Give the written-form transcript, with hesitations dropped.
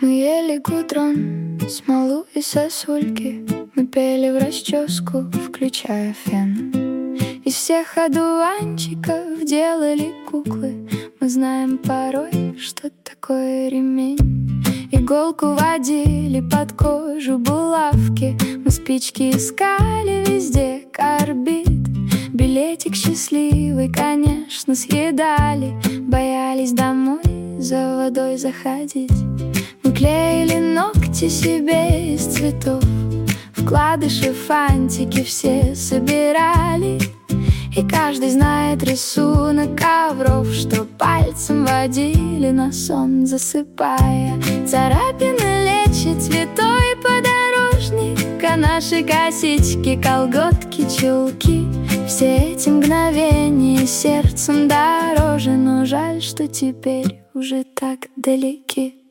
Мы ели гудрон, смолу и сосульки. Мы пели в расческу, включая фен. Из всех одуванчиков делали куклы. Мы знаем порой, что такое ремень. Иголку водили под кожу булавки. Мы спички искали везде, карбид. Билетик счастливый, конечно, съедали. Боялись домой за водой заходить. Мы клеили ногти себе из цветов. Вкладыши, фантики все собирали. И каждый знает рисунок ковров, что пальцем водили на сон, засыпая. Царапины лечит святой подорожник, а наши косички, колготки, чулки. Все эти мгновения сердцем дороже, но жаль, что теперь уже так далеки.